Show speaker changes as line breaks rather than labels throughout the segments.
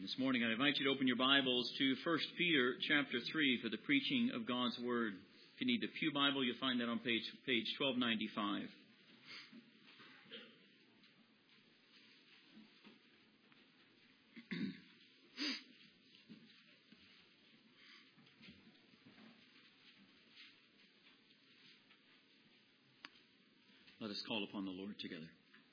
This morning I invite you to open your Bibles to 1 Peter chapter 3 for the preaching of God's Word. If you need the Pew Bible, you'll find that on page 1295. Let us call upon the Lord together.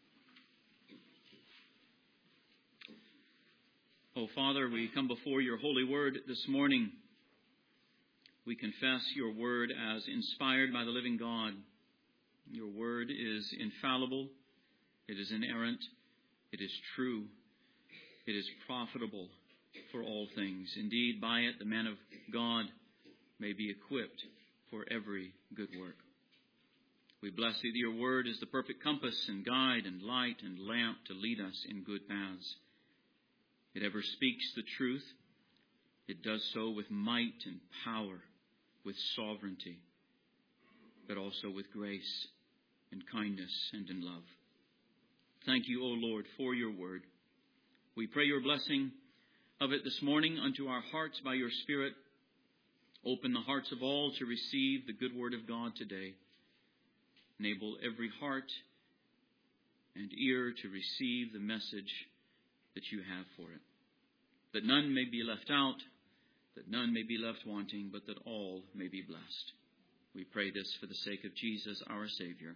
Oh, Father, we come before your holy word this morning. We confess your word as inspired by the living God. Your word is infallible. It is inerrant. It is true. It is profitable for all things. Indeed, by it the man of God may be equipped for every good work. We bless thee that your word is the perfect compass and guide and light and lamp to lead us in good paths. It ever speaks the truth. It does so with might and power, with sovereignty, but also with grace and kindness and in love. Thank you, O Lord, for your word. We pray your blessing of it this morning unto our hearts by your Spirit. Open the hearts of all to receive the good word of God today. Enable every heart and ear to receive the message that you have for it. That none may be left out, that none may be left wanting, but that all may be blessed. We pray this for the sake of Jesus, our Savior.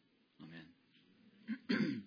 Amen.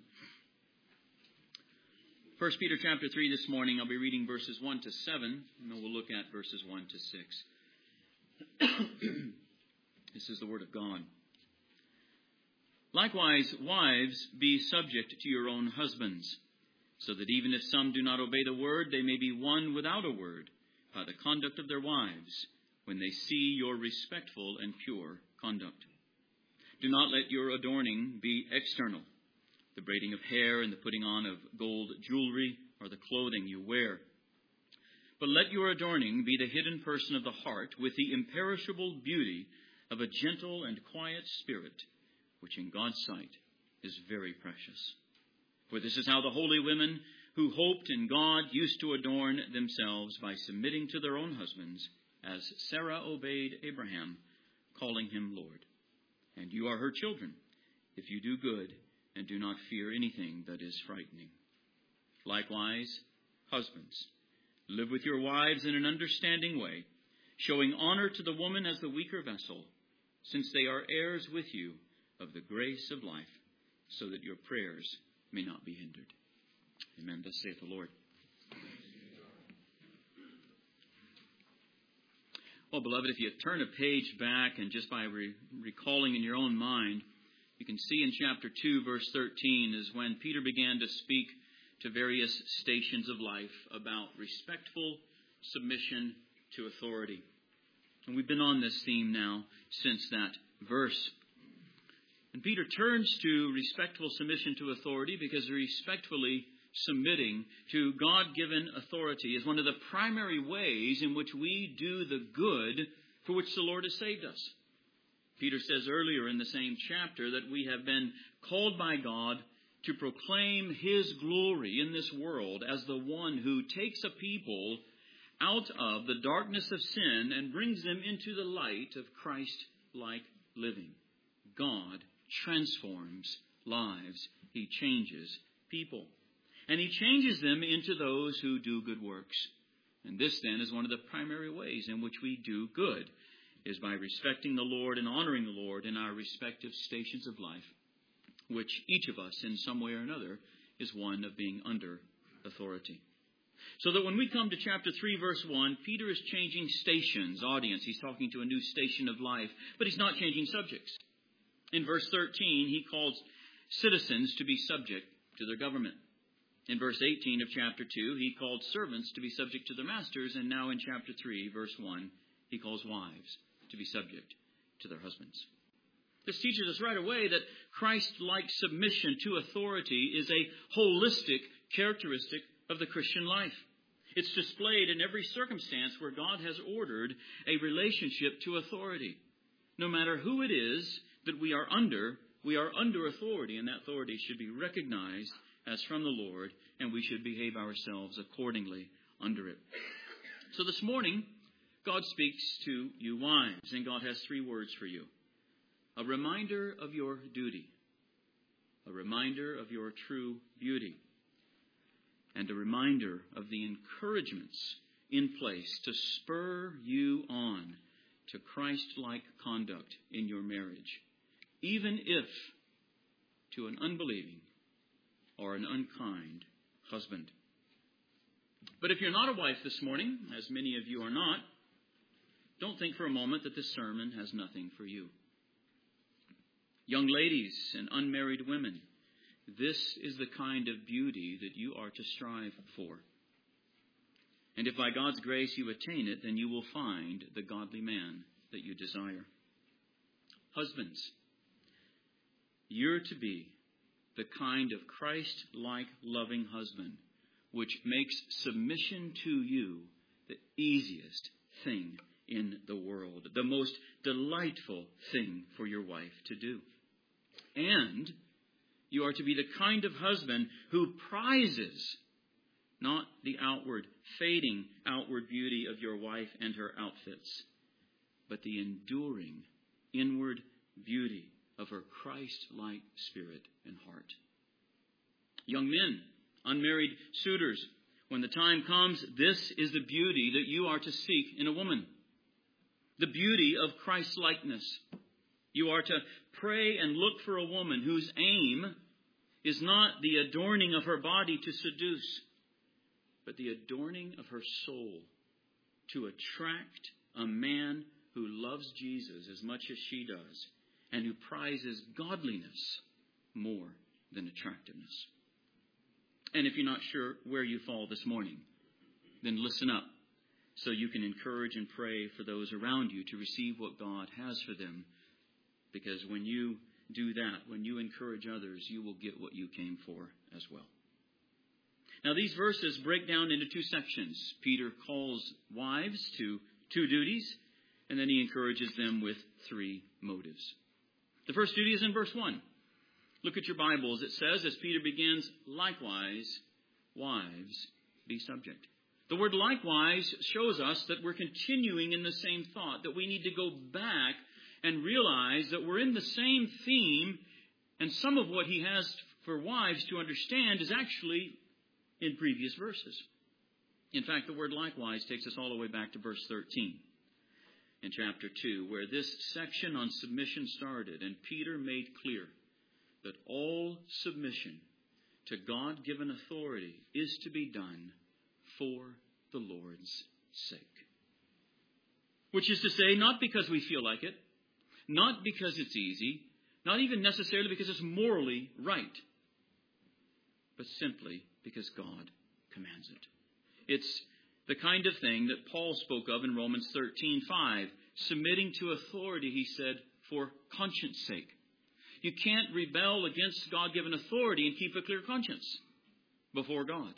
1 Peter chapter 3 this morning, I'll be reading verses 1 to 7, and then we'll look at verses 1 to 6. This is the word of God. Likewise, wives, be subject to your own husbands, so that even if some do not obey the word, they may be won without a word by the conduct of their wives, when they see your respectful and pure conduct. Do not let your adorning be external, the braiding of hair and the putting on of gold jewelry or the clothing you wear. But let your adorning be the hidden person of the heart, with the imperishable beauty of a gentle and quiet spirit, which in God's sight is very precious. For this is how the holy women who hoped in God used to adorn themselves, by submitting to their own husbands, as Sarah obeyed Abraham, calling him Lord. And you are her children, if you do good and do not fear anything that is frightening. Likewise, husbands, live with your wives in an understanding way, showing honor to the woman as the weaker vessel, since they are heirs with you of the grace of life, so that your prayers may not be hindered. Amen. Thus saith the Lord. Well, beloved, if you turn a page back and just by recalling in your own mind, you can see in chapter 2, verse 13, is when Peter began to speak to various stations of life about respectful submission to authority. And we've been on this theme now since that verse. And Peter turns to respectful submission to authority because respectfully submitting to God-given authority is one of the primary ways in which we do the good for which the Lord has saved us. Peter says earlier in the same chapter that we have been called by God to proclaim His glory in this world as the one who takes a people out of the darkness of sin and brings them into the light of Christ-like living. God transforms lives. He changes people. And He changes them into those who do good works. And this then is one of the primary ways in which we do good, is by respecting the Lord and honoring the Lord in our respective stations of life, which each of us in some way or another is one of being under authority. So that when we come to chapter 3, verse 1, Peter is changing stations, audience. He's talking to a new station of life, but he's not changing subjects. In verse 13, he calls citizens to be subject to their government. In verse 18 of chapter 2, he called servants to be subject to their masters. And now in chapter 3, verse 1, he calls wives to be subject to their husbands. This teaches us right away that Christ-like submission to authority is a holistic characteristic of the Christian life. It's displayed in every circumstance where God has ordered a relationship to authority. No matter who it is that we are under authority, and that authority should be recognized as from the Lord, and we should behave ourselves accordingly under it. So this morning, God speaks to you wives, and God has 3 words for you. A reminder of your duty, a reminder of your true beauty, and a reminder of the encouragements in place to spur you on to Christ-like conduct in your marriage, even if to an unbelieving or an unkind husband. But if you're not a wife this morning, as many of you are not, don't think for a moment that this sermon has nothing for you. Young ladies and unmarried women, this is the kind of beauty that you are to strive for. And if by God's grace you attain it, then you will find the godly man that you desire. Husbands, you're to be the kind of Christ-like loving husband which makes submission to you the easiest thing in the world, the most delightful thing for your wife to do. And you are to be the kind of husband who prizes not the fading outward beauty of your wife and her outfits, but the enduring inward beauty of her Christ-like spirit and heart. Young men, unmarried suitors, when the time comes, this is the beauty that you are to seek in a woman. The beauty of Christ-likeness. You are to pray and look for a woman whose aim is not the adorning of her body to seduce, but the adorning of her soul to attract a man who loves Jesus as much as she does and who prizes godliness more than attractiveness. And if you're not sure where you fall this morning, then listen up so you can encourage and pray for those around you to receive what God has for them. Because when you do that, when you encourage others, you will get what you came for as well. Now, these verses break down into 2 sections. Peter calls wives to 2 duties, and then he encourages them with 3 motives. The first duty is in verse 1. Look at your Bibles. It says, as Peter begins, likewise, wives, be subject. The word likewise shows us that we're continuing in the same thought, that we need to go back and realize that we're in the same theme, and some of what he has for wives to understand is actually in previous verses. In fact, the word likewise takes us all the way back to verse 13 in chapter 2, where this section on submission started, and Peter made clear that all submission to God-given authority is to be done for the Lord's sake. Which is to say, not because we feel like it, not because it's easy, not even necessarily because it's morally right, but simply because God commands it. It's the kind of thing that Paul spoke of in Romans 13:5, submitting to authority, he said, for conscience sake. You can't rebel against God-given authority and keep a clear conscience before God.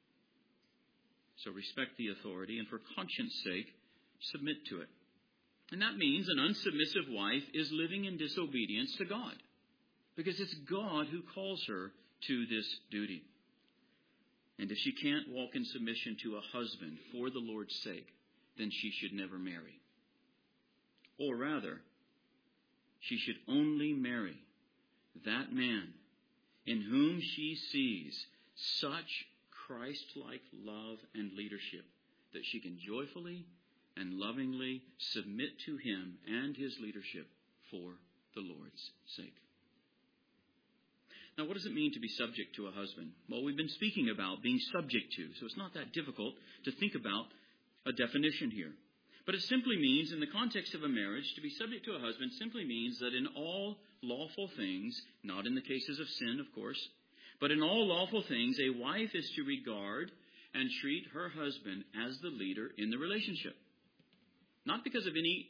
So respect the authority, and for conscience sake, submit to it. And that means an unsubmissive wife is living in disobedience to God, because it's God who calls her to this duty. And if she can't walk in submission to a husband for the Lord's sake, then she should never marry. Or rather, she should only marry that man in whom she sees such Christ-like love and leadership that she can joyfully and lovingly submit to him and his leadership for the Lord's sake. Now, what does it mean to be subject to a husband? Well, we've been speaking about being subject to, so it's not that difficult to think about a definition here. But it simply means, in the context of a marriage, to be subject to a husband simply means that in all lawful things, not in the cases of sin, of course, but in all lawful things, a wife is to regard and treat her husband as the leader in the relationship. Not because of any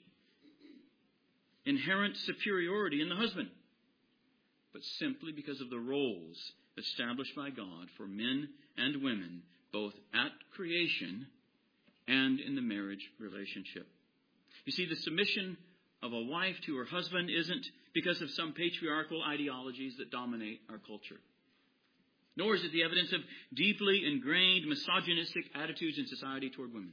inherent superiority in the husband, but simply because of the roles established by God for men and women, both at creation and in the marriage relationship. You see, the submission of a wife to her husband isn't because of some patriarchal ideologies that dominate our culture. Nor is it the evidence of deeply ingrained misogynistic attitudes in society toward women.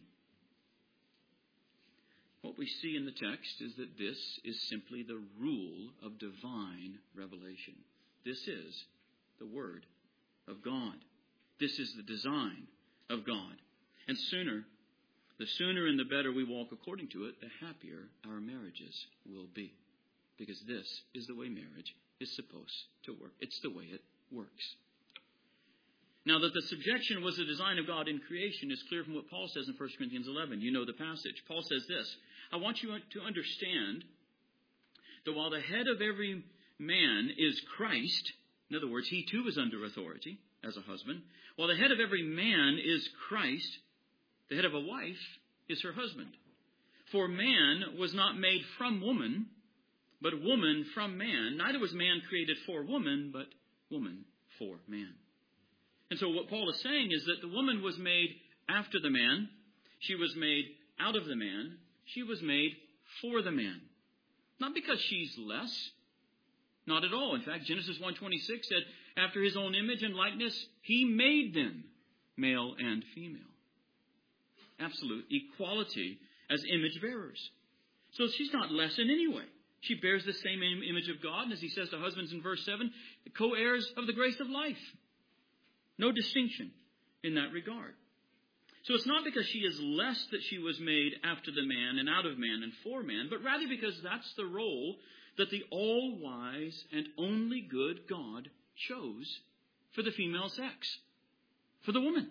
What we see in the text is that this is simply the rule of divine revelation. This is the Word of God. This is the design of God. And the sooner and the better we walk according to it, the happier our marriages will be. Because this is the way marriage is supposed to work. It's the way it works. Now, that the subjection was the design of God in creation is clear from what Paul says in 1 Corinthians 11. You know the passage. Paul says this, I want you to understand that while the head of every man is Christ, in other words, he too is under authority as a husband, while the head of every man is Christ, the head of a wife is her husband. For man was not made from woman, but woman from man. Neither was man created for woman, but woman for man. And so what Paul is saying is that the woman was made after the man. She was made out of the man. She was made for the man. Not because she's less. Not at all. In fact, Genesis 1:26 said, after his own image and likeness, he made them male and female. Absolute equality as image bearers. So she's not less in any way. She bears the same image of God. And as he says to husbands in verse 7, the co-heirs of the grace of life. No distinction in that regard. So it's not because she is less that she was made after the man and out of man and for man, but rather because that's the role that the all-wise and only good God chose for the female sex, for the woman.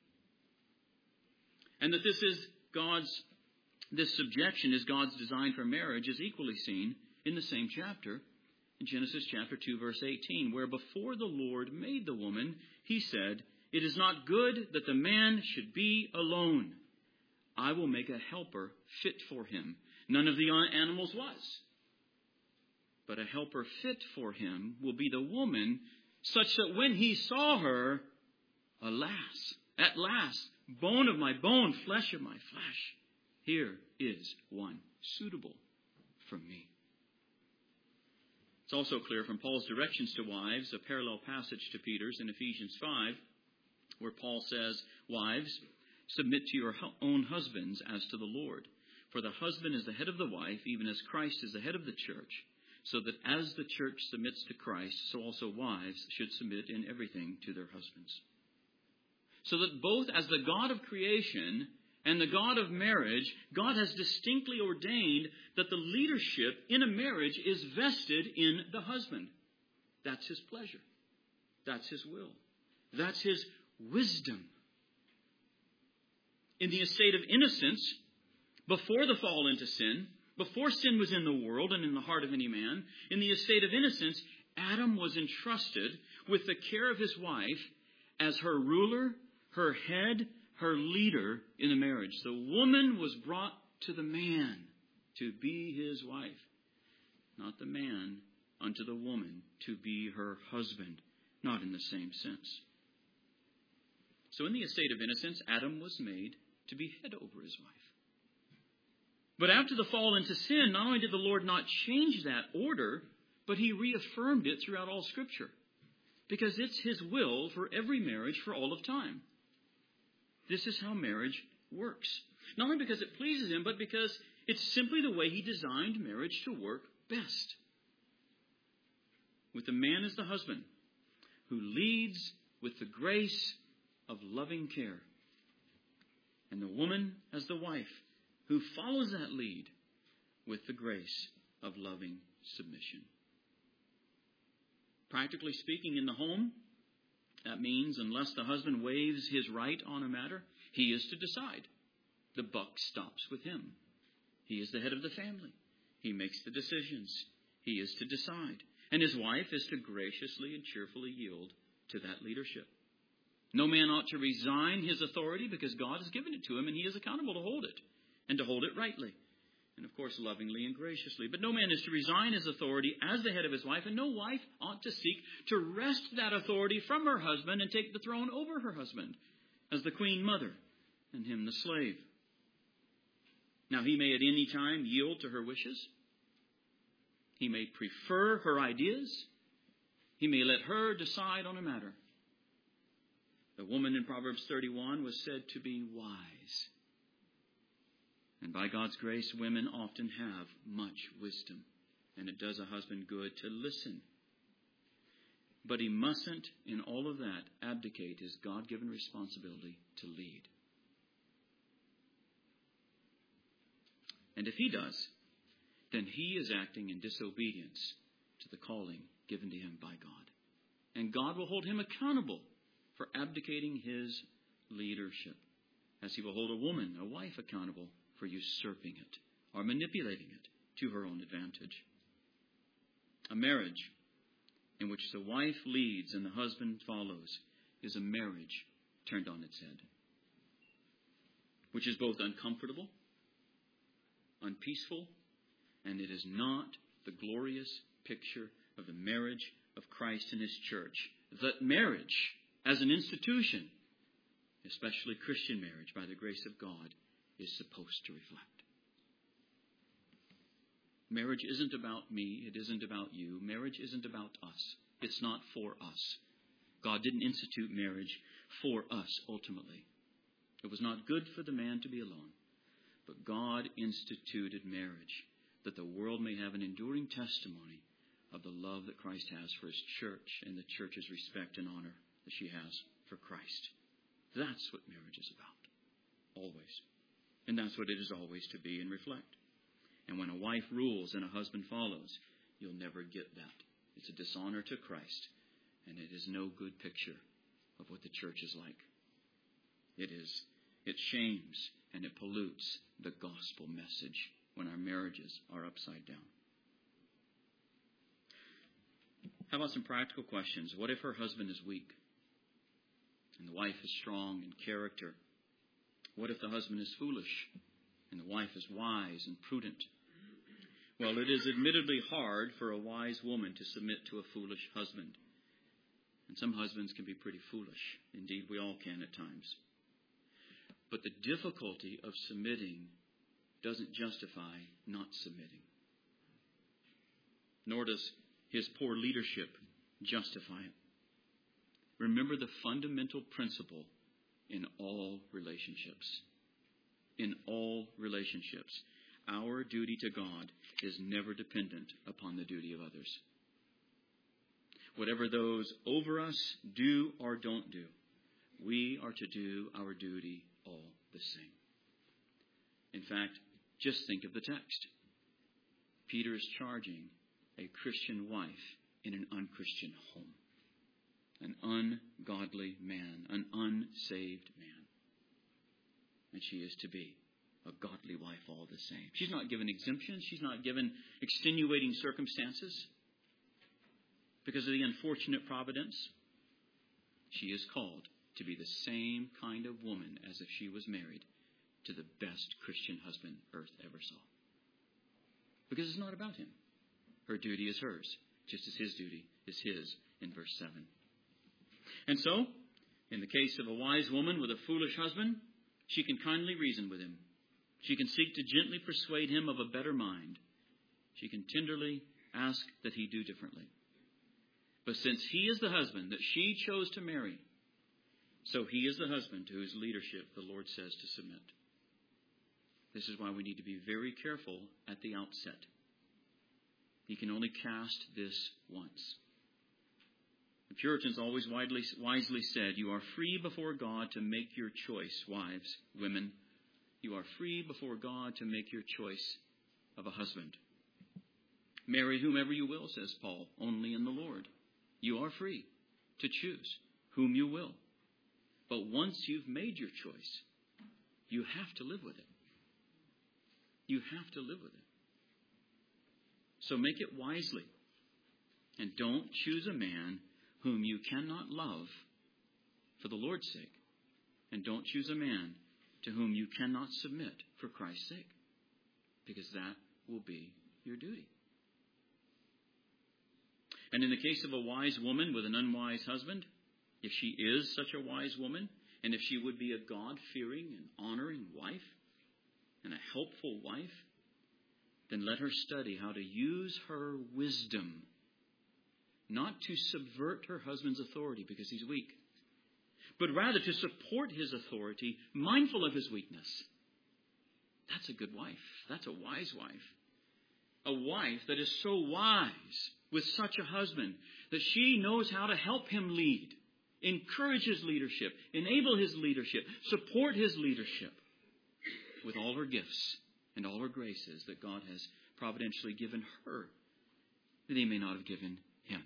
And that this subjection is God's design for marriage is equally seen in the same chapter, in Genesis chapter 2, verse 18, where before the Lord made the woman, he said, it is not good that the man should be alone. I will make a helper fit for him. None of the animals was. But a helper fit for him will be the woman, such that when he saw her, alas, at last, bone of my bone, flesh of my flesh, here is one suitable for me. It's also clear from Paul's directions to wives, a parallel passage to Peter's in Ephesians 5, where Paul says, wives, submit to your own husbands as to the Lord. For the husband is the head of the wife, even as Christ is the head of the church, so that as the church submits to Christ, so also wives should submit in everything to their husbands. So that both as the God of creation and the God of marriage, God has distinctly ordained that the leadership in a marriage is vested in the husband. That's his pleasure. That's his will. That's his wisdom. In the estate of innocence, before the fall into sin, before sin was in the world and in the heart of any man, in the estate of innocence, Adam was entrusted with the care of his wife as her ruler, her head, her leader in the marriage. The woman was brought to the man to be his wife, not the man unto the woman to be her husband, not in the same sense. So in the estate of innocence, Adam was made to be head over his wife. But after the fall into sin, not only did the Lord not change that order, but he reaffirmed it throughout all Scripture. Because it's his will for every marriage for all of time. This is how marriage works. Not only because it pleases him, but because it's simply the way he designed marriage to work best. With the man as the husband, who leads with the grace of loving care. And the woman as the wife, who follows that lead with the grace of loving submission. Practically speaking, in the home, that means unless the husband waives his right on a matter, he is to decide. The buck stops with him. He is the head of the family. He makes the decisions. He is to decide. And his wife is to graciously and cheerfully yield to that leadership. No man ought to resign his authority because God has given it to him and he is accountable to hold it and to hold it rightly. And of course, lovingly and graciously. But no man is to resign his authority as the head of his wife, and no wife ought to seek to wrest that authority from her husband and take the throne over her husband as the queen mother and him the slave. Now, he may at any time yield to her wishes. He may prefer her ideas. He may let her decide on a matter. The woman in Proverbs 31 was said to be wise. And by God's grace, women often have much wisdom. And it does a husband good to listen. But he mustn't, in all of that, abdicate his God-given responsibility to lead. And if he does, then he is acting in disobedience to the calling given to him by God. And God will hold him accountable for abdicating his leadership, as he will hold a woman, a wife, accountable for usurping it or manipulating it to her own advantage. A marriage in which the wife leads and the husband follows is a marriage turned on its head, which is both uncomfortable, unpeaceful, and it is not the glorious picture of the marriage of Christ and his church that marriage as an institution, especially Christian marriage by the grace of God, is supposed to reflect. Marriage isn't about me. It isn't about you. Marriage isn't about us. It's not for us. God didn't institute marriage for us ultimately. It was not good for the man to be alone. But God instituted marriage that the world may have an enduring testimony of the love that Christ has for his church and the church's respect and honor that she has for Christ. That's what marriage is about. Always. And that's what it is always to be and reflect. And when a wife rules and a husband follows, you'll never get that. It's a dishonor to Christ, and it is no good picture of what the church is like. It shames and it pollutes the gospel message when our marriages are upside down. How about some practical questions? What if her husband is weak and the wife is strong in character? What if the husband is foolish and the wife is wise and prudent? Well, it is admittedly hard for a wise woman to submit to a foolish husband. And some husbands can be pretty foolish. Indeed, we all can at times. But the difficulty of submitting doesn't justify not submitting. Nor does his poor leadership justify it. Remember the fundamental principle in all relationships. In all relationships, our duty to God is never dependent upon the duty of others. Whatever those over us do or don't do, we are to do our duty all the same. In fact, just think of the text. Peter is charging a Christian wife in an unchristian home. An ungodly man, an unsaved man. And she is to be a godly wife all the same. She's not given exemptions. She's not given extenuating circumstances because of the unfortunate providence. She is called to be the same kind of woman as if she was married to the best Christian husband earth ever saw. Because it's not about him. Her duty is hers, just as his duty is his in verse 7. And so, in the case of a wise woman with a foolish husband, she can kindly reason with him. She can seek to gently persuade him of a better mind. She can tenderly ask that he do differently. But since he is the husband that she chose to marry, so he is the husband to whose leadership the Lord says to submit. This is why we need to be very careful at the outset. He can only cast this once. The Puritans always wisely said, you are free before God to make your choice, wives, women. You are free before God to make your choice of a husband. Marry whomever you will, says Paul, only in the Lord. You are free to choose whom you will. But once you've made your choice, you have to live with it. You have to live with it. So make it wisely. And don't choose a man whom you cannot love for the Lord's sake. And don't choose a man to whom you cannot submit for Christ's sake. Because that will be your duty. And in the case of a wise woman with an unwise husband, if she is such a wise woman, and if she would be a God-fearing and honoring wife, and a helpful wife, then let her study how to use her wisdom, not to subvert her husband's authority because he's weak, but rather to support his authority, mindful of his weakness. That's a good wife. That's a wise wife. A wife that is so wise with such a husband that she knows how to help him lead, encourage his leadership, enable his leadership, support his leadership with all her gifts and all her graces that God has providentially given her that he may not have given him.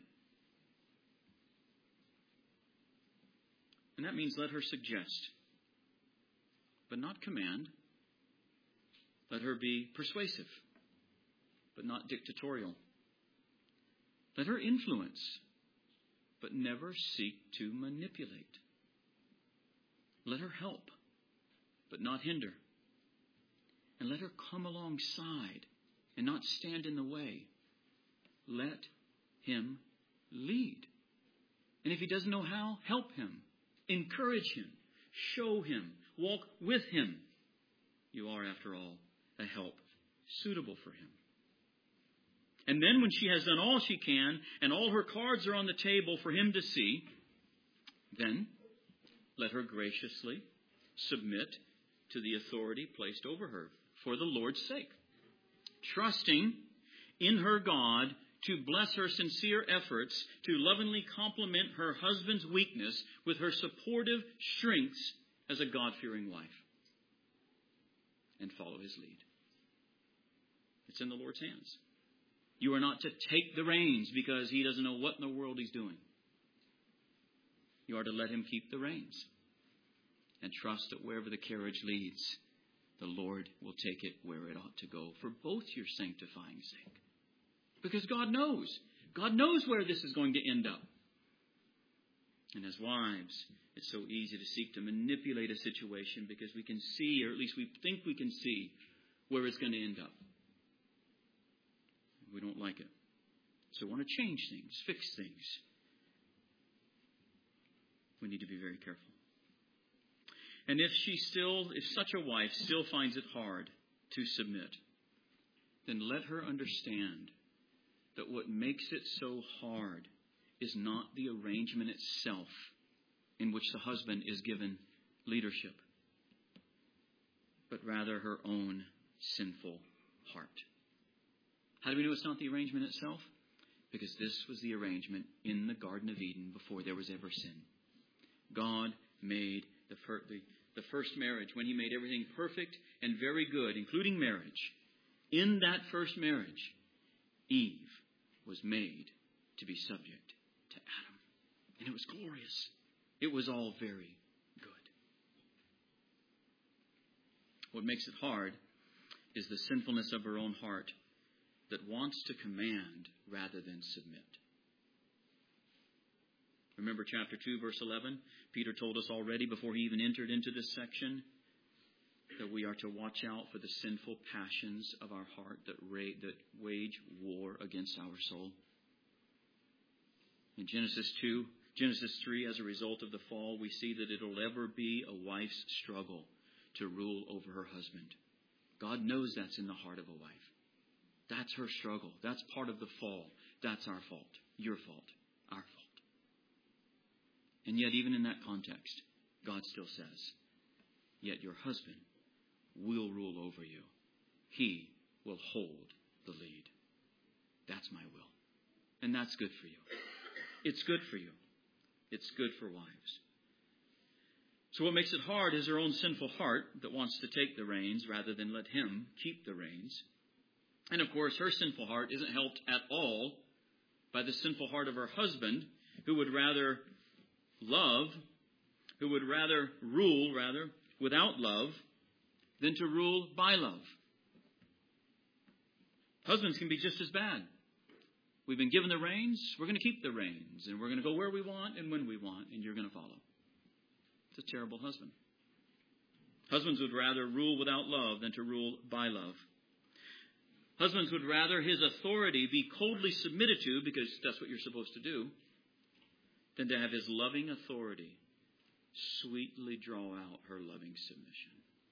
And that means let her suggest, but not command. Let her be persuasive, but not dictatorial. Let her influence, but never seek to manipulate. Let her help, but not hinder. And let her come alongside and not stand in the way. Let him lead. And if he doesn't know how, help him. Encourage him. Show him. Walk with him. You are, after all, a help suitable for him. And then when she has done all she can and all her cards are on the table for him to see, then let her graciously submit to the authority placed over her for the Lord's sake, trusting in her God to bless her sincere efforts to lovingly complement her husband's weakness with her supportive strengths as a God-fearing wife, and follow his lead. It's in the Lord's hands. You are not to take the reins because he doesn't know what in the world he's doing. You are to let him keep the reins and trust that wherever the carriage leads, the Lord will take it where it ought to go for both your sanctifying sake. Because God knows. God knows where this is going to end up. And as wives, it's so easy to seek to manipulate a situation because we can see, or at least we think we can see, where it's going to end up. We don't like it. So we want to change things, fix things. We need to be very careful. And if such a wife still finds it hard to submit, then let her understand that what makes it so hard is not the arrangement itself in which the husband is given leadership, but rather her own sinful heart. How do we know it's not the arrangement itself? Because this was the arrangement in the Garden of Eden before there was ever sin. God made the first marriage when he made everything perfect and very good, including marriage. In that first marriage, Eve was made to be subject to Adam. And it was glorious. It was all very good. What makes it hard is the sinfulness of her own heart that wants to command rather than submit. Remember chapter 2, verse 11? Peter told us already before he even entered into this section that we are to watch out for the sinful passions of our heart that wage war against our soul. In Genesis 3, as a result of the fall, we see that it'll ever be a wife's struggle to rule over her husband. God knows that's in the heart of a wife. That's her struggle. That's part of the fall. That's our fault. Your fault. Our fault. And yet, even in that context, God still says, yet your husband will rule over you. He will hold the lead. That's my will. And that's good for you. It's good for you. It's good for wives. So what makes it hard is her own sinful heart that wants to take the reins rather than let him keep the reins. And of course, her sinful heart isn't helped at all by the sinful heart of her husband, who would rather rule without love than to rule by love. Husbands can be just as bad. We've been given the reins, we're going to keep the reins, and we're going to go where we want and when we want, and you're going to follow. It's a terrible husband. Husbands would rather rule without love than to rule by love. Husbands would rather his authority be coldly submitted to, because that's what you're supposed to do, than to have his loving authority sweetly draw out her loving submission.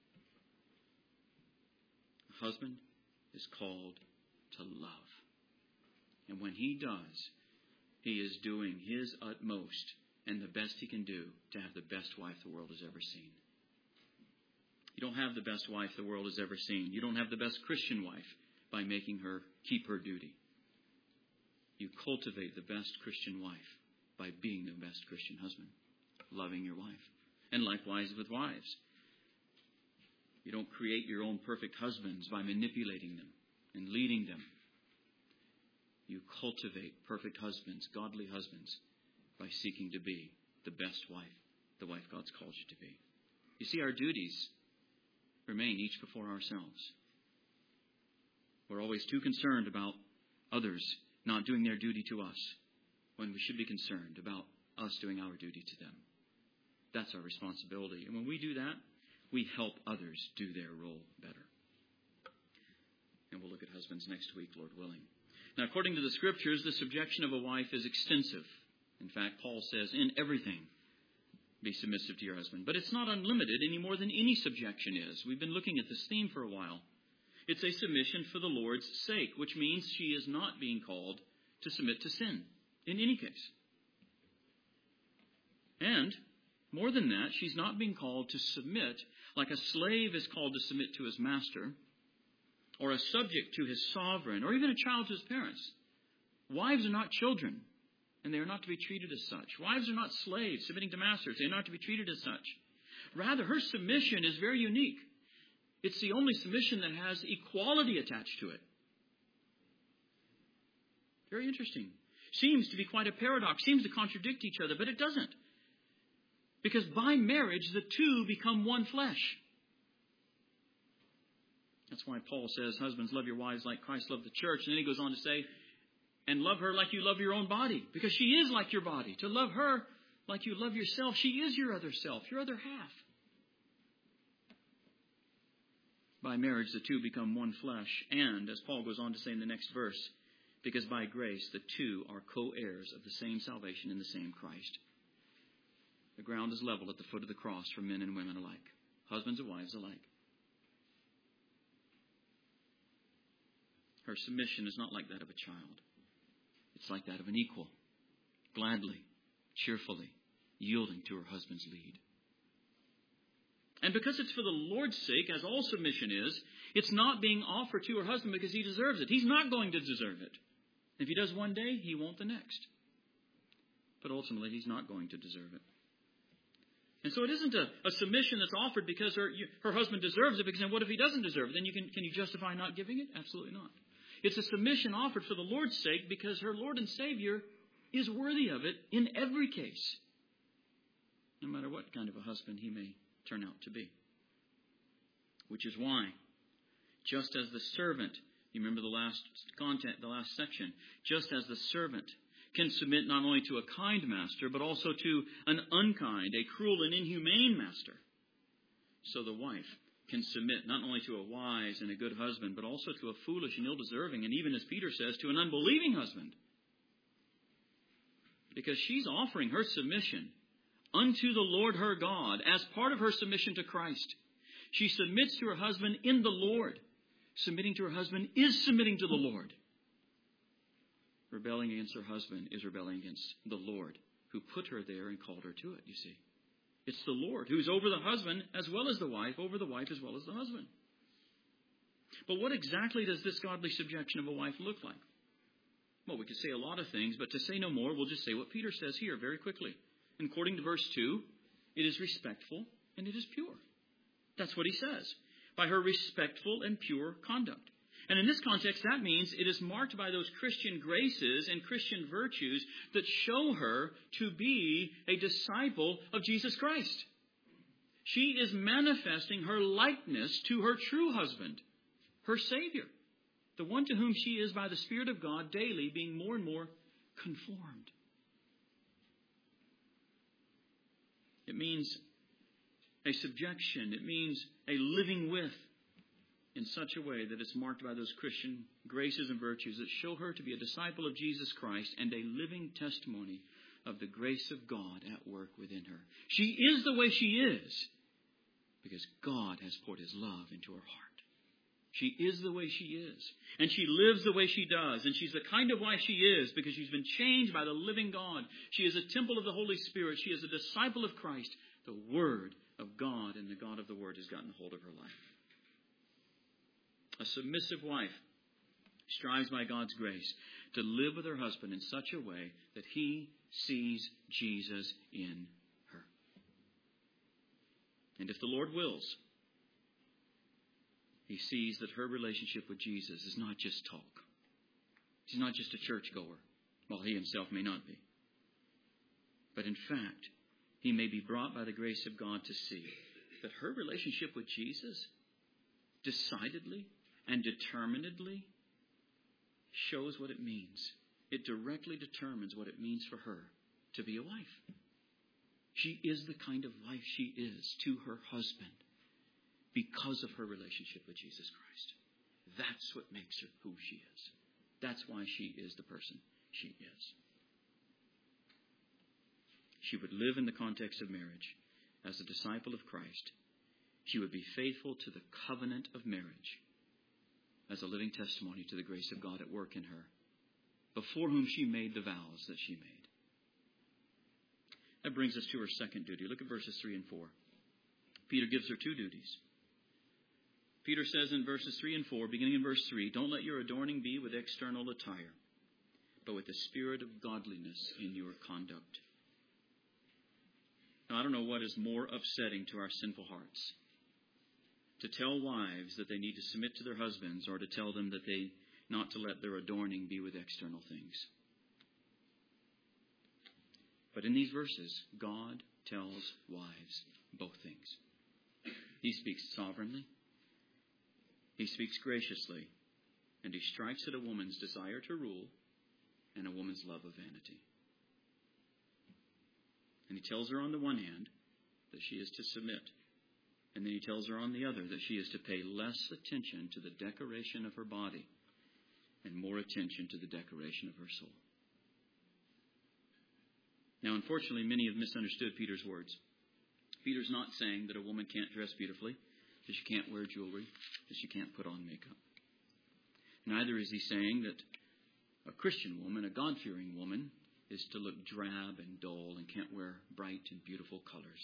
A husband is called to love. And when he does, he is doing his utmost and the best he can do to have the best wife the world has ever seen. You don't have the best wife the world has ever seen. You don't have the best Christian wife by making her keep her duty. You cultivate the best Christian wife by being the best Christian husband, loving your wife. And likewise with wives. You don't create your own perfect husbands by manipulating them and leading them. You cultivate perfect husbands, godly husbands, by seeking to be the best wife, the wife God's called you to be. You see, our duties remain each before ourselves. We're always too concerned about others not doing their duty to us when we should be concerned about us doing our duty to them. That's our responsibility. And when we do that, we help others do their role better. And we'll look at husbands next week, Lord willing. Now, according to the Scriptures, the subjection of a wife is extensive. In fact, Paul says, in everything, be submissive to your husband. But it's not unlimited any more than any subjection is. We've been looking at this theme for a while. It's a submission for the Lord's sake, which means she is not being called to submit to sin in any case. And more than that, she's not being called to submit like a slave is called to submit to his master, or a subject to his sovereign, or even a child to his parents. Wives are not children, and they are not to be treated as such. Wives are not slaves submitting to masters. They are not to be treated as such. Rather, her submission is very unique. It's the only submission that has equality attached to it. Very interesting. Seems to be quite a paradox. Seems to contradict each other, but it doesn't. Because by marriage, the two become one flesh. That's why Paul says, husbands, love your wives like Christ loved the church. And then he goes on to say, and love her like you love your own body. Because she is like your body. To love her like you love yourself. She is your other self, your other half. By marriage, the two become one flesh. And, as Paul goes on to say in the next verse, because by grace, the two are co-heirs of the same salvation in the same Christ. The ground is level at the foot of the cross for men and women alike. Husbands and wives alike. Her submission is not like that of a child. It's like that of an equal, gladly, cheerfully, yielding to her husband's lead. And because it's for the Lord's sake, as all submission is, it's not being offered to her husband because he deserves it. He's not going to deserve it. If he does one day, he won't the next. But ultimately, he's not going to deserve it. And so it isn't a submission that's offered because her husband deserves it, because then what if he doesn't deserve it? Then can you justify not giving it? Absolutely not. It's a submission offered for the Lord's sake because her Lord and Savior is worthy of it in every case, no matter what kind of a husband he may turn out to be. Which is why, just as the servant, you remember the last section, just as the servant can submit not only to a kind master, but also to an unkind, a cruel and inhumane master, so the wife can submit not only to a wise and a good husband, but also to a foolish and ill-deserving, and even, as Peter says, to an unbelieving husband. Because she's offering her submission unto the Lord her God as part of her submission to Christ. She submits to her husband in the Lord. Submitting to her husband is submitting to the Lord. Rebelling against her husband is rebelling against the Lord, who put her there and called her to it, you see. It's the Lord who's over the husband as well as the wife, over the wife as well as the husband. But what exactly does this godly subjection of a wife look like? Well, we could say a lot of things, but to say no more, we'll just say what Peter says here very quickly. And according to verse 2, it is respectful and it is pure. That's what he says. By her respectful and pure conduct. And in this context, that means it is marked by those Christian graces and Christian virtues that show her to be a disciple of Jesus Christ. She is manifesting her likeness to her true husband, her Savior, the one to whom she is by the Spirit of God daily being more and more conformed. It means a subjection. It means a living with in such a way that it's marked by those Christian graces and virtues that show her to be a disciple of Jesus Christ and a living testimony of the grace of God at work within her. She is the way she is because God has poured His love into her heart. She is the way she is. And she lives the way she does. And she's the kind of wife she is because she's been changed by the living God. She is a temple of the Holy Spirit. She is a disciple of Christ. The Word of God and the God of the Word has gotten hold of her life. A submissive wife strives by God's grace to live with her husband in such a way that he sees Jesus in her. And if the Lord wills, he sees that her relationship with Jesus is not just talk. She's not just a churchgoer, while he himself may not be. But in fact, he may be brought by the grace of God to see that her relationship with Jesus decidedly and determinedly shows what it means. It directly determines what it means for her to be a wife. She is the kind of wife she is to her husband because of her relationship with Jesus Christ. That's what makes her who she is. That's why she is the person she is. She would live in the context of marriage as a disciple of Christ. She would be faithful to the covenant of marriage as a living testimony to the grace of God at work in her, before whom she made the vows that she made. That brings us to her second duty. Look at verses 3 and 4. Peter gives her two duties. Peter says in verses 3 and 4, beginning in verse 3, don't let your adorning be with external attire, but with the spirit of godliness in your conduct. Now, I don't know what is more upsetting to our sinful hearts. To tell wives that they need to submit to their husbands, or to tell them that they not to let their adorning be with external things. But in these verses, God tells wives both things. He speaks sovereignly, he speaks graciously, and he strikes at a woman's desire to rule and a woman's love of vanity. And he tells her on the one hand that she is to submit. And then he tells her on the other that she is to pay less attention to the decoration of her body and more attention to the decoration of her soul. Now, unfortunately, many have misunderstood Peter's words. Peter's not saying that a woman can't dress beautifully, that she can't wear jewelry, that she can't put on makeup. Neither is he saying that a Christian woman, a God-fearing woman, is to look drab and dull and can't wear bright and beautiful colors.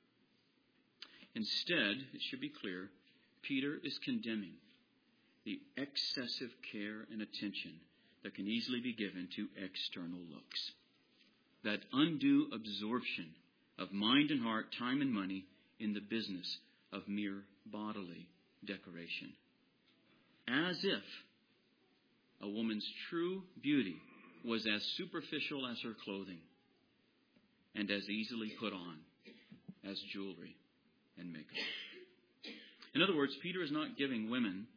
Instead, it should be clear, Peter is condemning the excessive care and attention that can easily be given to external looks. That undue absorption of mind and heart, time and money in the business of mere bodily decoration. As if a woman's true beauty was as superficial as her clothing and as easily put on as jewelry and makeup. In other words, Peter is not giving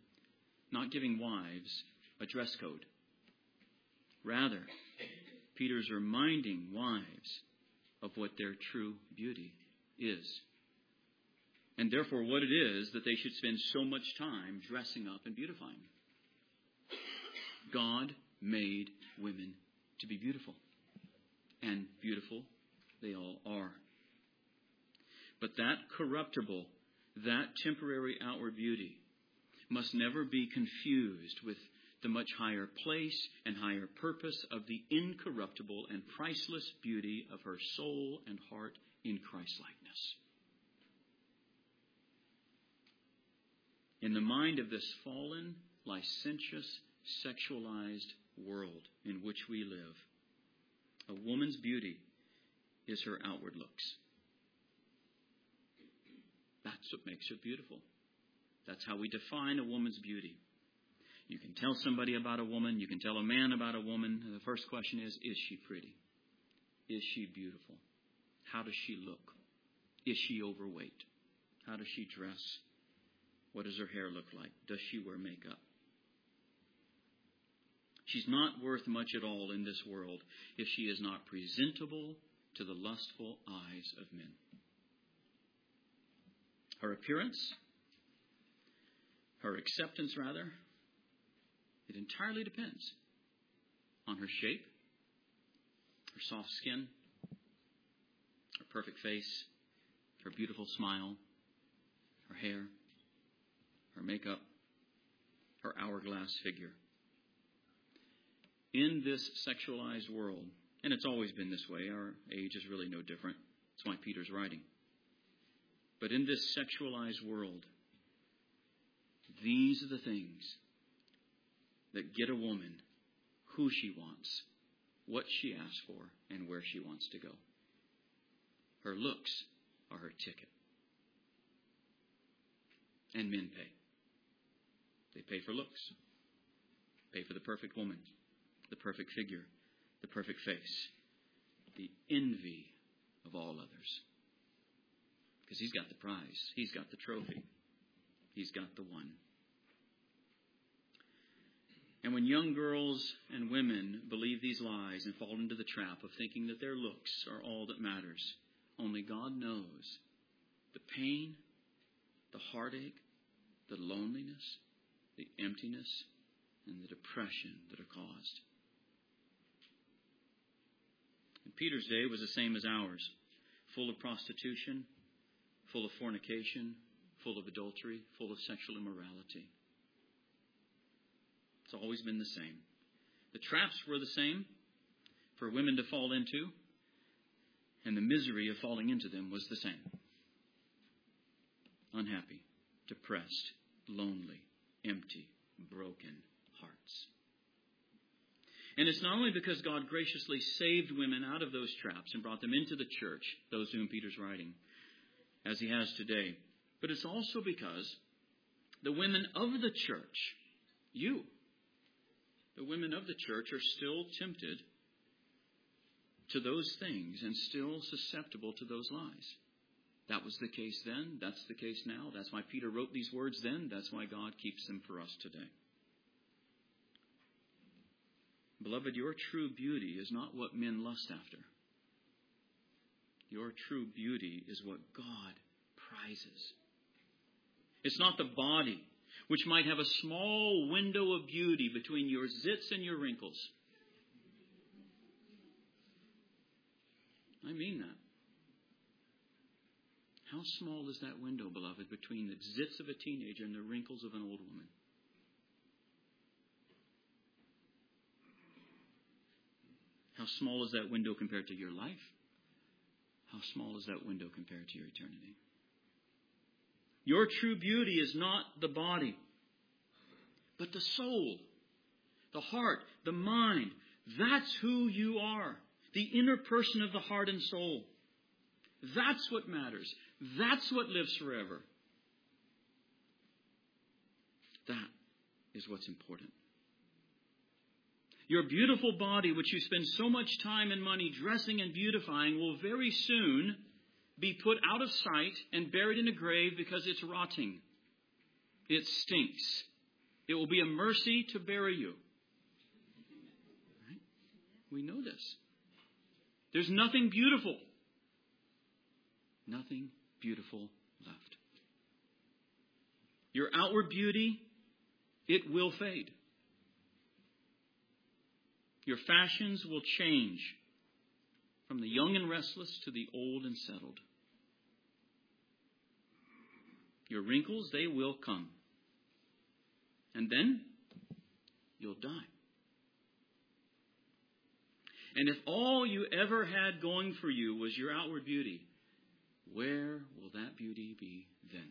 wives a dress code. Rather, Peter is reminding wives of what their true beauty is. And therefore what it is that they should spend so much time dressing up and beautifying. God made women to be beautiful. And beautiful they all are. But that corruptible, that temporary outward beauty must never be confused with the much higher place and higher purpose of the incorruptible and priceless beauty of her soul and heart in Christ-likeness. In the mind of this fallen, licentious, sexualized world in which we live, a woman's beauty is her outward looks. That's what makes her beautiful. That's how we define a woman's beauty. You can tell somebody about a woman. You can tell a man about a woman. And the first question is she pretty? Is she beautiful? How does she look? Is she overweight? How does she dress? What does her hair look like? Does she wear makeup? She's not worth much at all in this world if she is not presentable to the lustful eyes of men. Her appearance, her acceptance rather, it entirely depends on her shape, her soft skin, her perfect face, her beautiful smile, her hair, her makeup, her hourglass figure. In this sexualized world, and it's always been this way, our age is really no different. That's why Peter's writing. But in this sexualized world, these are the things that get a woman who she wants, what she asks for, and where she wants to go. Her looks are her ticket. And men pay. They pay for looks. Pay for the perfect woman, the perfect figure, the perfect face, the envy of all others. Because he's got the prize. He's got the trophy. He's got the one. And when young girls and women believe these lies and fall into the trap of thinking that their looks are all that matters, only God knows the pain, the heartache, the loneliness, the emptiness, and the depression that are caused. And Peter's day was the same as ours, full of prostitution, full of fornication, full of adultery, full of sexual immorality. It's always been the same. The traps were the same for women to fall into, and the misery of falling into them was the same. Unhappy, depressed, lonely, empty, broken hearts. And it's not only because God graciously saved women out of those traps and brought them into the church, those to whom Peter's writing, as he has today, but it's also because the women of the church, the women of the church, are still tempted to those things and still susceptible to those lies. That was the case then. That's the case now. That's why Peter wrote these words then. That's why God keeps them for us today. Beloved, your true beauty is not what men lust after. Your true beauty is what God prizes. It's not the body, which might have a small window of beauty between your zits and your wrinkles. I mean that. How small is that window, beloved, between the zits of a teenager and the wrinkles of an old woman? How small is that window compared to your life? How small is that window compared to your eternity? Your true beauty is not the body, but the soul, the heart, the mind. That's who you are. The inner person of the heart and soul. That's what matters. That's what lives forever. That is what's important. Your beautiful body, which you spend so much time and money dressing and beautifying, will very soon be put out of sight and buried in a grave because it's rotting. It stinks. It will be a mercy to bury you. Right? We know this. There's nothing beautiful. Nothing beautiful left. Your outward beauty, it will fade. Your fashions will change from the young and restless to the old and settled. Your wrinkles, they will come. And then you'll die. And if all you ever had going for you was your outward beauty, where will that beauty be then?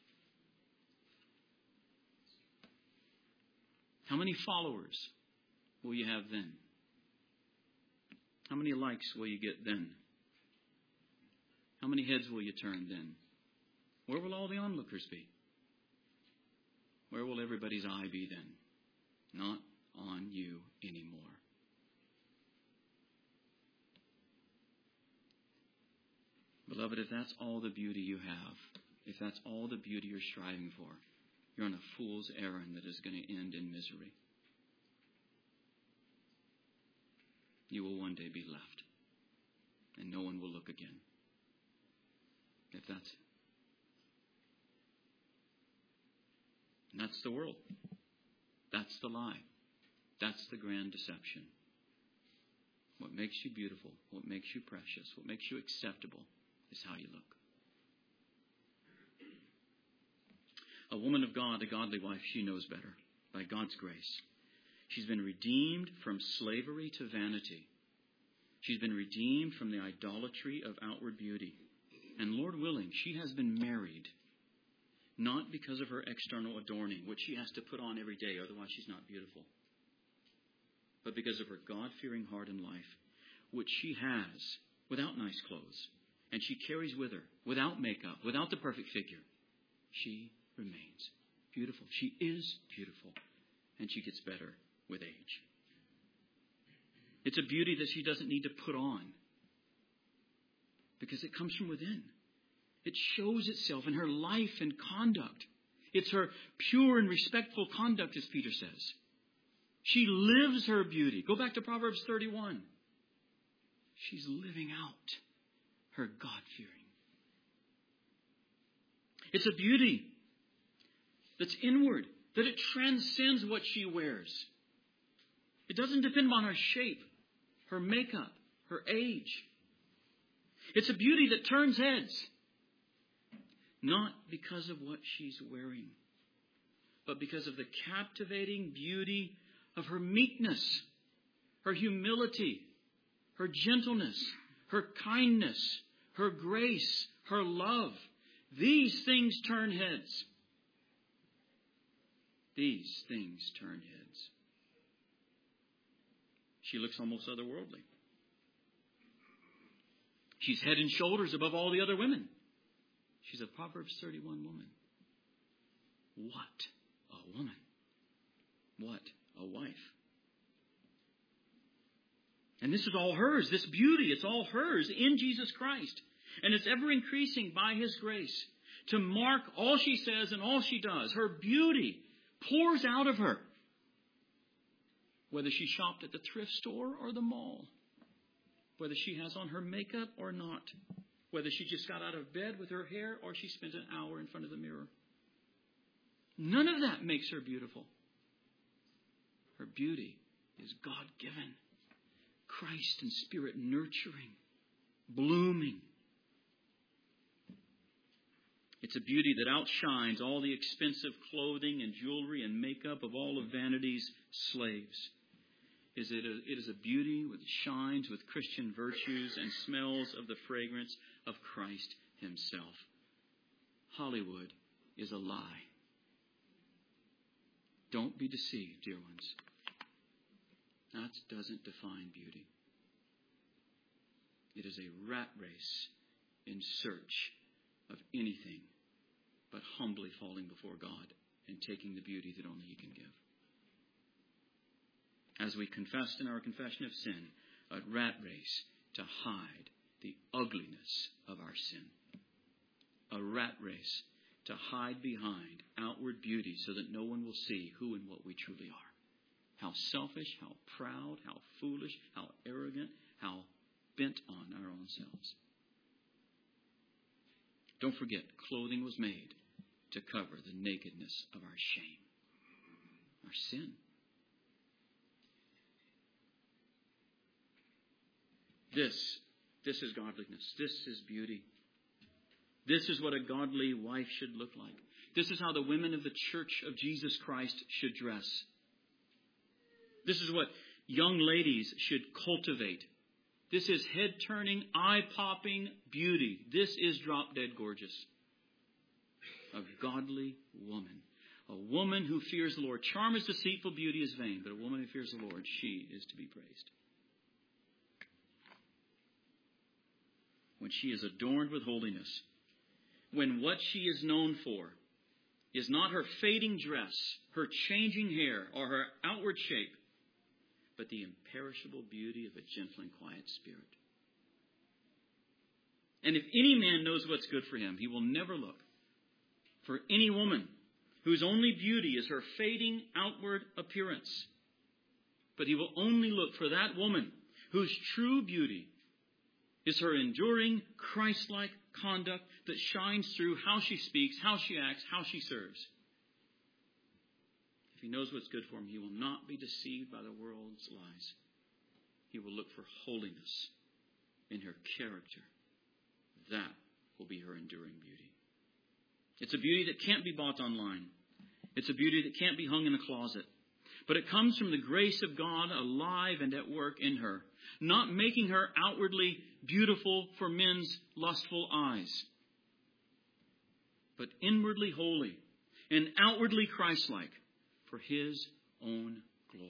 How many followers will you have then? How many likes will you get then? How many heads will you turn then? Where will all the onlookers be? Where will everybody's eye be then? Not on you anymore. Beloved, if that's all the beauty you have, if that's all the beauty you're striving for, you're on a fool's errand that is going to end in misery. You will one day be left, and no one will look again. If that's it. And that's the world. That's the lie. That's the grand deception. What makes you beautiful, what makes you precious, what makes you acceptable is how you look. A woman of God, a godly wife, she knows better. by God's grace. She's been redeemed from slavery to vanity. She's been redeemed from the idolatry of outward beauty. And Lord willing, she has been married, not because of her external adorning, which she has to put on every day, otherwise she's not beautiful, but because of her God-fearing heart and life, which she has without nice clothes, and she carries with her, without makeup, without the perfect figure. She remains beautiful. She is beautiful, and she gets better with age. It's a beauty that she doesn't need to put on, because it comes from within. It shows itself in her life and conduct. It's her pure and respectful conduct, as Peter says. She lives her beauty. Go back to Proverbs 31. She's living out her God-fearing. It's a beauty that's inward, that it transcends what she wears. It doesn't depend on her shape, her makeup, her age. It's a beauty that turns heads, not because of what she's wearing, but because of the captivating beauty of her meekness, her humility, her gentleness, her kindness, her grace, her love. These things turn heads. These things turn heads. She looks almost otherworldly. She's head and shoulders above all the other women. She's a Proverbs 31 woman. What a woman. What a wife. And this is all hers, this beauty, it's all hers in Jesus Christ. And it's ever increasing by His grace to mark all she says and all she does. Her beauty pours out of her, whether she shopped at the thrift store or the mall, whether she has on her makeup or not, whether she just got out of bed with her hair or she spent an hour in front of the mirror. None of that makes her beautiful. Her beauty is God-given, Christ and Spirit nurturing, blooming. It's a beauty that outshines all the expensive clothing and jewelry and makeup of all of vanity's slaves. It is a beauty that shines with Christian virtues and smells of the fragrance of Christ Himself. Hollywood is a lie. Don't be deceived, dear ones. That doesn't define beauty. It is a rat race in search of anything but humbly falling before God and taking the beauty that only He can give. As we confessed in our confession of sin, a rat race to hide the ugliness of our sin. A rat race to hide behind outward beauty so that no one will see who and what we truly are. How selfish, how proud, how foolish, how arrogant, how bent on our own selves. Don't forget, clothing was made to cover the nakedness of our shame, our sin. This is godliness. This is beauty. This is what a godly wife should look like. This is how the women of the Church of Jesus Christ should dress. This is what young ladies should cultivate. This is head-turning, eye-popping beauty. This is drop-dead gorgeous. A godly woman. A woman who fears the Lord. Charm is deceitful, beauty is vain. But a woman who fears the Lord, she is to be praised. When she is adorned with holiness, when what she is known for is not her fading dress, her changing hair, or her outward shape, but the imperishable beauty of a gentle and quiet spirit. And if any man knows what's good for him, he will never look for any woman whose only beauty is her fading outward appearance. But he will only look for that woman whose true beauty is her enduring, Christ-like conduct that shines through how she speaks, how she acts, how she serves. If he knows what's good for him, he will not be deceived by the world's lies. He will look for holiness in her character. That will be her enduring beauty. It's a beauty that can't be bought online. It's a beauty that can't be hung in a closet. But it comes from the grace of God alive and at work in her, not making her outwardly beautiful for men's lustful eyes, but inwardly holy and outwardly Christ-like for His own glory.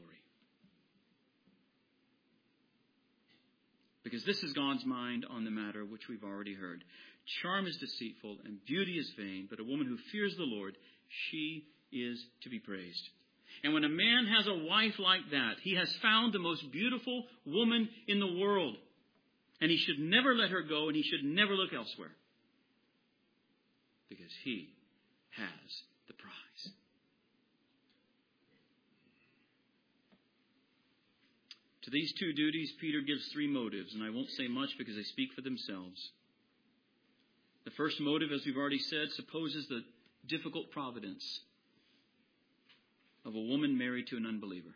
Because this is God's mind on the matter, which we've already heard. Charm is deceitful and beauty is vain, but a woman who fears the Lord, she is to be praised. And when a man has a wife like that, he has found the most beautiful woman in the world. And he should never let her go, and he should never look elsewhere. Because he has the prize. To these two duties, Peter gives three motives, and I won't say much because they speak for themselves. The first motive, as we've already said, supposes the difficult providence of a woman married to an unbeliever.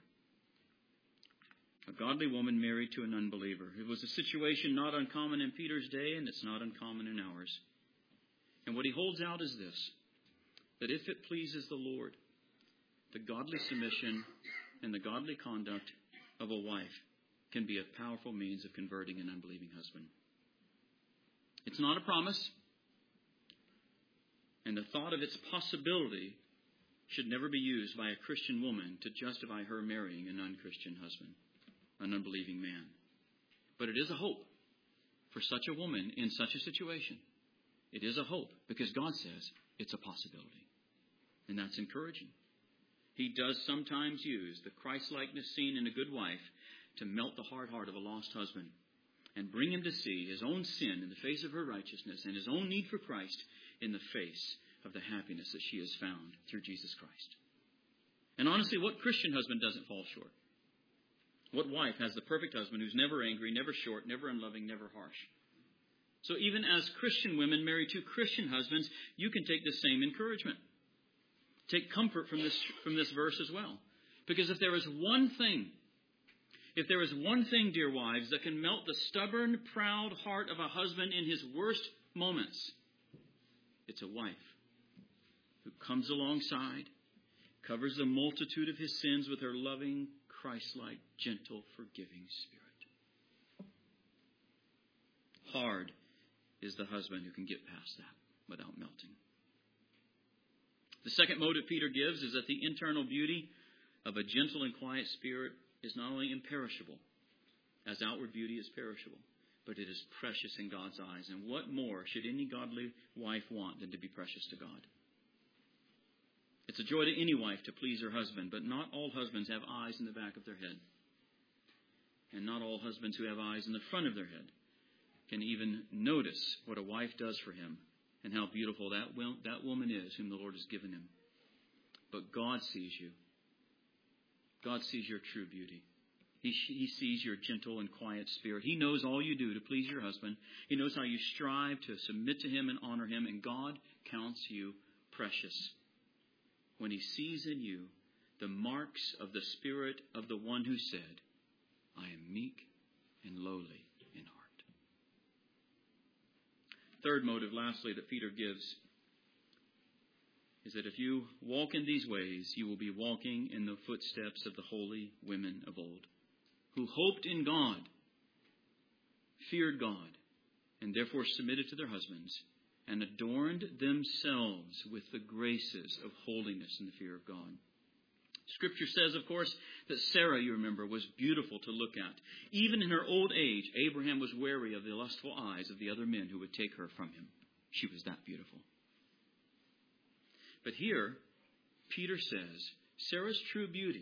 A godly woman married to an unbeliever. It was a situation not uncommon in Peter's day, and it's not uncommon in ours. And what he holds out is this, that if it pleases the Lord, the godly submission and the godly conduct of a wife can be a powerful means of converting an unbelieving husband. It's not a promise, and the thought of its possibility should never be used by a Christian woman to justify her marrying an unchristian husband, an unbelieving man. But it is a hope for such a woman in such a situation. It is a hope because God says it's a possibility. And that's encouraging. He does sometimes use the Christ-likeness seen in a good wife to melt the hard heart of a lost husband and bring him to see his own sin in the face of her righteousness and his own need for Christ in the face of the happiness that she has found through Jesus Christ. And honestly, what Christian husband doesn't fall short? What wife has the perfect husband who's never angry, never short, never unloving, never harsh? So even as Christian women married to Christian husbands, you can take the same encouragement. Take comfort from this verse as well. Because if there is one thing, dear wives, that can melt the stubborn, proud heart of a husband in his worst moments, it's a wife who comes alongside, covers the multitude of his sins with her loving, Christ-like, gentle, forgiving spirit. Hard is the husband who can get past that without melting. The second motive Peter gives is that the internal beauty of a gentle and quiet spirit is not only imperishable, as outward beauty is perishable, but it is precious in God's eyes. And what more should any godly wife want than to be precious to God? It's a joy to any wife to please her husband, but not all husbands have eyes in the back of their head. And not all husbands who have eyes in the front of their head can even notice what a wife does for him and how beautiful that woman is whom the Lord has given him. But God sees you. God sees your true beauty. He sees your gentle and quiet spirit. He knows all you do to please your husband. He knows how you strive to submit to him and honor him. And God counts you precious when he sees in you the marks of the spirit of the one who said, I am meek and lowly in heart. Third motive, lastly, that Peter gives is that if you walk in these ways, you will be walking in the footsteps of the holy women of old, who hoped in God, feared God, and therefore submitted to their husbands, and adorned themselves with the graces of holiness and the fear of God. Scripture says, of course, that Sarah, you remember, was beautiful to look at. Even in her old age, Abraham was wary of the lustful eyes of the other men who would take her from him. She was that beautiful. But here, Peter says, Sarah's true beauty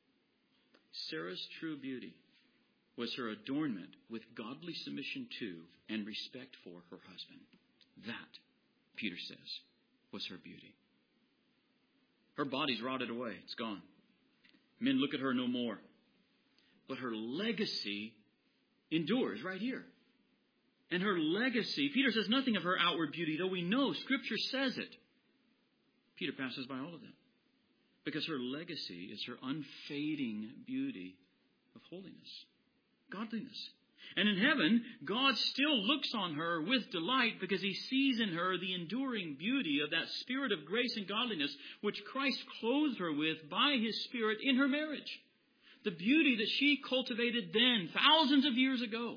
was her adornment with godly submission to and respect for her husband. That, Peter says, was her beauty. Her body's rotted away. It's gone. Men look at her no more. But her legacy endures right here. And her legacy, Peter says nothing of her outward beauty, though we know Scripture says it. Peter passes by all of that. Because her legacy is her unfading beauty of holiness, godliness. And in heaven, God still looks on her with delight because He sees in her the enduring beauty of that spirit of grace and godliness which Christ clothed her with by His Spirit in her marriage. The beauty that she cultivated then, thousands of years ago,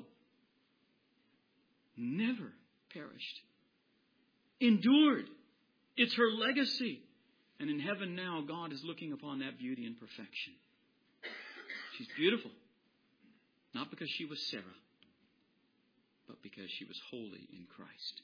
never perished. Endured. It's her legacy. And in heaven now, God is looking upon that beauty in perfection. She's beautiful. Not because she was Sarah, but because she was holy in Christ.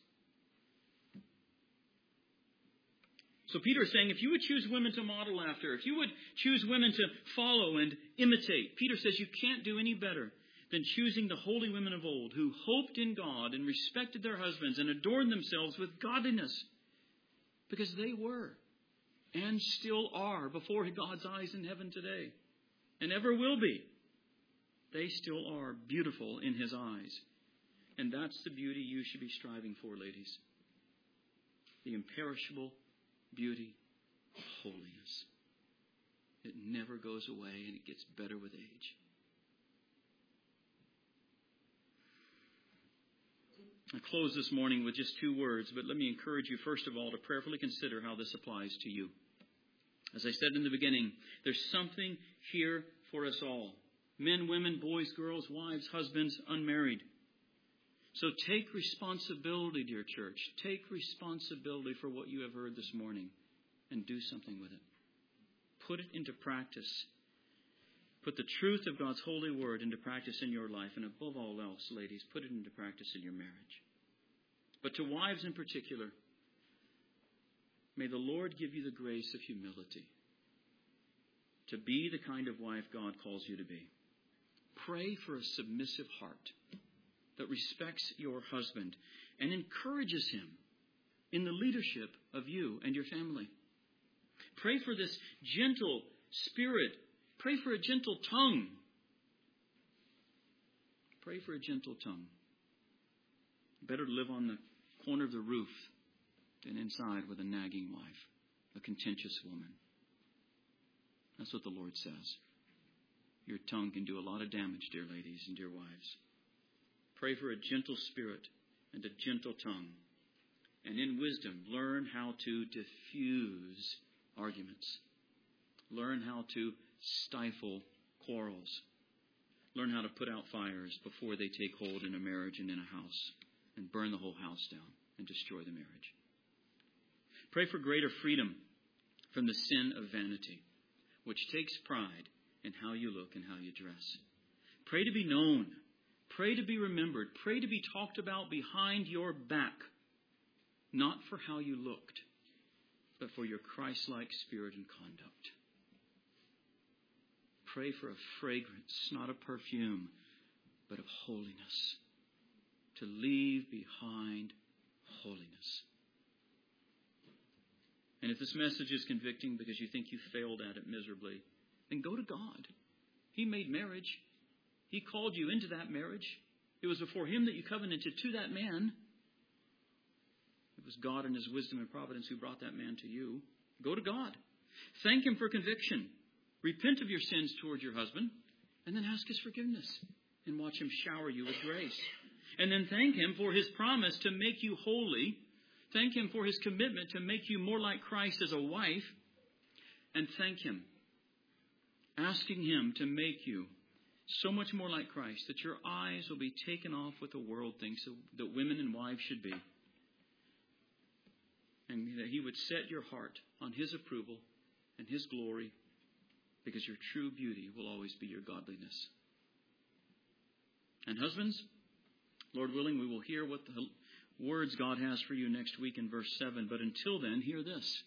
So Peter is saying, if you would choose women to model after, if you would choose women to follow and imitate, Peter says you can't do any better than choosing the holy women of old who hoped in God and respected their husbands and adorned themselves with godliness. Because they were and still are before God's eyes in heaven today and ever will be. They still are beautiful in His eyes. And that's the beauty you should be striving for, ladies. The imperishable beauty of holiness. It never goes away and it gets better with age. I close this morning with just 2 words, but let me encourage you, first of all, to prayerfully consider how this applies to you. As I said in the beginning, there's something here for us all. Men, women, boys, girls, wives, husbands, unmarried. So take responsibility, dear church. Take responsibility for what you have heard this morning and do something with it. Put it into practice. Put the truth of God's holy word into practice in your life. And above all else, ladies, put it into practice in your marriage. But to wives in particular, may the Lord give you the grace of humility to be the kind of wife God calls you to be. Pray for a submissive heart that respects your husband and encourages him in the leadership of you and your family. Pray for this gentle spirit. Pray for a gentle tongue. Pray for a gentle tongue. Better to live on the corner of the roof than inside with a nagging wife, a contentious woman. That's what the Lord says. Your tongue can do a lot of damage, dear ladies and dear wives. Pray for a gentle spirit and a gentle tongue. And in wisdom, learn how to diffuse arguments. Learn how to stifle quarrels. Learn how to put out fires before they take hold in a marriage and in a house and burn the whole house down and destroy the marriage. Pray for greater freedom from the sin of vanity, which takes pride in how you look and how you dress. Pray to be known. Pray to be remembered. Pray to be talked about behind your back, not for how you looked, but for your Christ-like spirit and conduct. Pray for a fragrance, not a perfume, but of holiness. To leave behind holiness. And if this message is convicting because you think you failed at it miserably, then go to God. He made marriage. He called you into that marriage. It was before Him that you covenanted to that man. It was God in His wisdom and providence who brought that man to you. Go to God. Thank Him for conviction. Repent of your sins toward your husband, and then ask His forgiveness and watch Him shower you with grace. And then thank Him for His promise to make you holy. Thank Him for His commitment to make you more like Christ as a wife. And thank Him, asking Him to make you so much more like Christ that your eyes will be taken off what the world thinks that women and wives should be. And that He would set your heart on His approval and His glory, because your true beauty will always be your godliness. And husbands, Lord willing, we will hear what the words God has for you next week in verse 7. But until then, hear this.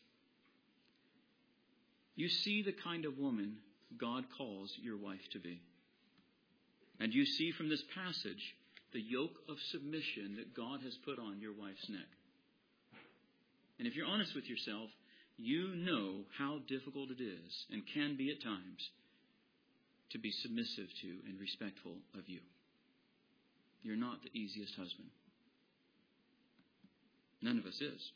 You see the kind of woman God calls your wife to be. And you see from this passage the yoke of submission that God has put on your wife's neck. And if you're honest with yourself, you know how difficult it is and can be at times to be submissive to and respectful of you. You're not the easiest husband. None of us is.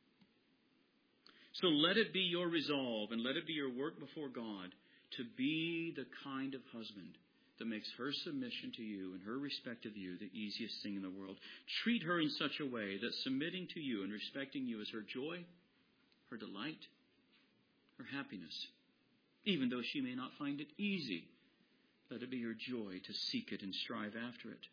So let it be your resolve and let it be your work before God to be the kind of husband that makes her submission to you and her respect of you the easiest thing in the world. Treat her in such a way that submitting to you and respecting you is her joy, her delight, her happiness. Even though she may not find it easy, let it be your joy to seek it and strive after it.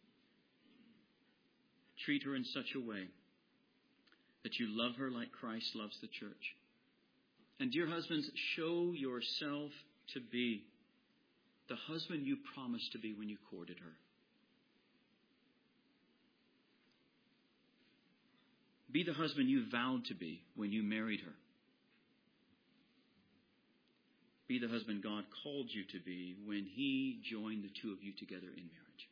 Treat her in such a way that you love her like Christ loves the church. And dear husbands, show yourself to be the husband you promised to be when you courted her. Be the husband you vowed to be when you married her. Be the husband God called you to be when He joined the two of you together in marriage.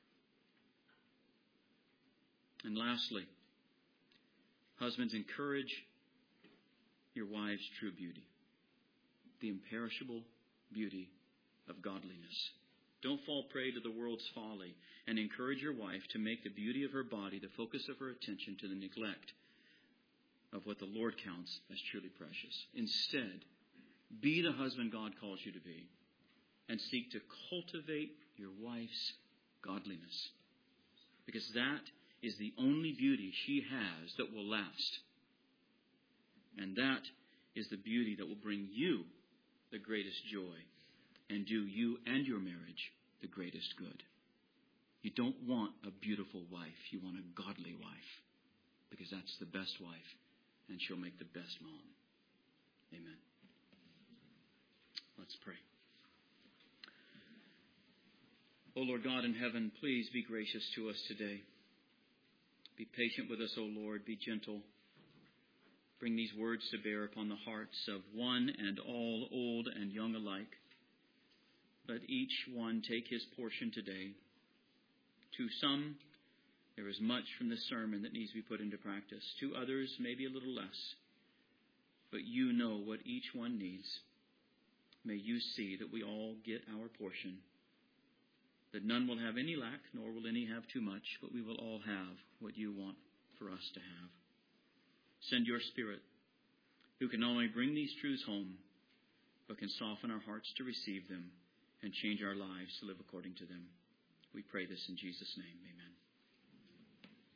And lastly, husbands, encourage your wife's true beauty, the imperishable beauty of godliness. Don't fall prey to the world's folly, and encourage your wife to make the beauty of her body the focus of her attention, to the neglect of what the Lord counts as truly precious. Instead, be the husband God calls you to be, and seek to cultivate your wife's godliness, because that is the only beauty she has that will last. And that is the beauty that will bring you the greatest joy and do you and your marriage the greatest good. You don't want a beautiful wife. You want a godly wife, because that's the best wife, and she'll make the best mom. Amen. Let's pray. O Lord God in heaven, please be gracious to us today. Be patient with us, O Lord. Be gentle. Bring these words to bear upon the hearts of one and all, old and young alike. Let each one take his portion today. To some, there is much from this sermon that needs to be put into practice. To others, maybe a little less. But you know what each one needs. May you see that we all get our portion, that none will have any lack, nor will any have too much, but we will all have what you want for us to have. Send your Spirit, who can not only bring these truths home, but can soften our hearts to receive them and change our lives to live according to them. We pray this in Jesus' name. Amen.